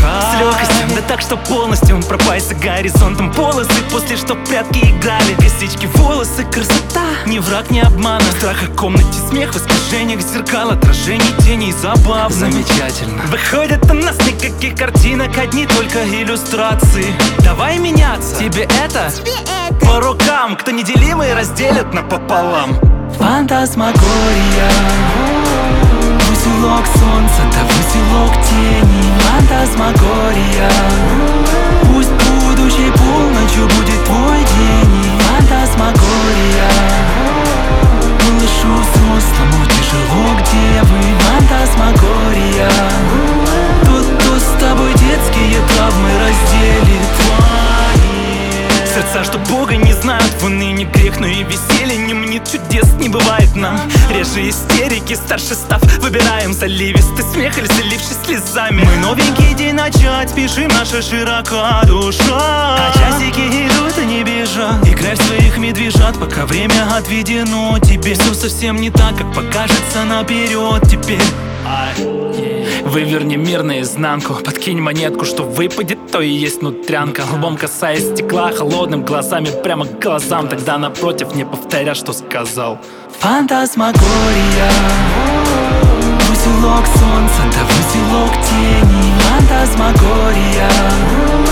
С легкостью, да так, что полностью пропасть за горизонтом полосы. После что в прятки играли, косички, волосы, красота. Ни враг, ни обман, страх о комнате, смех в искажениях зеркал, отражений, теней, забав. Замечательно. Выходит у нас никаких картинок, одни только иллюстрации. Давай меняться, тебе это по рукам. Кто неделимый разделят напополам. Фантасмагория, узелок солнца, да узелок тени. Фантасмагория, пусть будущей полночью будет твой день. Фантасмагория, малышу взрослому тяжело, где вы? Фантасмагория, тот, кто с тобой детские травмы разделит твои. Сердца, что Бога не знают, в унынии грех, но и веселье не мнит, чудес не бывает нам. Реже истерики, старше став, выбираем заливистый смех или залившись слезами. Мы новенький день начать, спешим, наша широка душа. А часики идут и не бежат. Играй в своих медвежат, пока время отведено тебе. Все совсем не так, как покажется наперед теперь. Выверни мир наизнанку, подкинь монетку, что выпадет, то и есть нутрянка. Лбом касаясь стекла, холодным глазами прямо к глазам. Тогда напротив, не повторя, что сказал. Фантасмагория, узелок солнца, да узелок тени. Фантасмагория,